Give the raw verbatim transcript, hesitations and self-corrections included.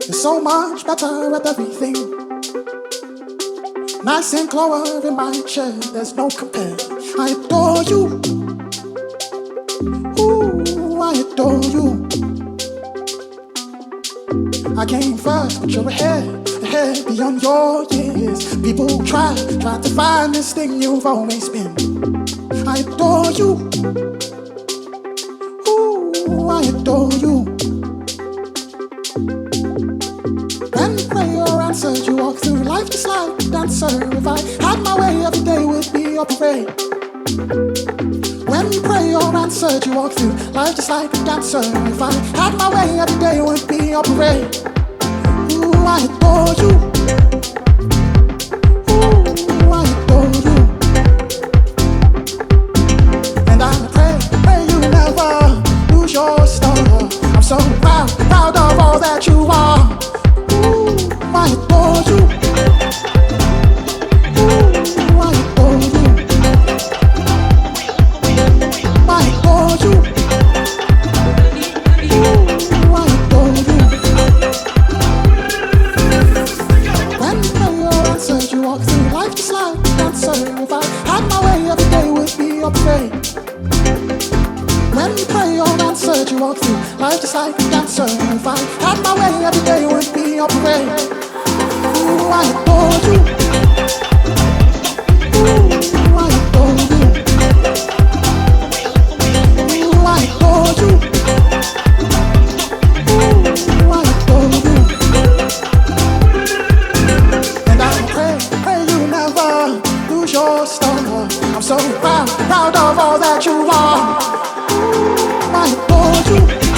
so much better at everything. Nice and clover in my chair, there's no compare. I adore you. Ooh, I adore you. I came first, but you're ahead, ahead beyond your years. People try, try to find this thing you've always been. I adore you. Ooh, I adore you. When prayer answered, you walk through life just like a dancer. If I had my way, every day would be your parade. When prayer answered, you walk through life just like a dancer. If I had my way, every day would be your parade. Ooh, I adore you. Ooh, I adore you. And I pray, pray you never lose your star. I'm so proud, proud of all that you are. I adore you. Ooh, I adore you. I adore you. Ooh, I adore you. When prayer answered, you walk through life just like a dancer. If I had my way, every day would be your parade. When prayer answered, you walk through life just like a dancer. If I had my way, every day would be your parade. Ooh, I adore you. Ooh, I adore you. Ooh, I adore you. Ooh, I adore you. And I pray, pray you never lose your star. I'm so proud, proud of all that you are. Ooh, I adore you.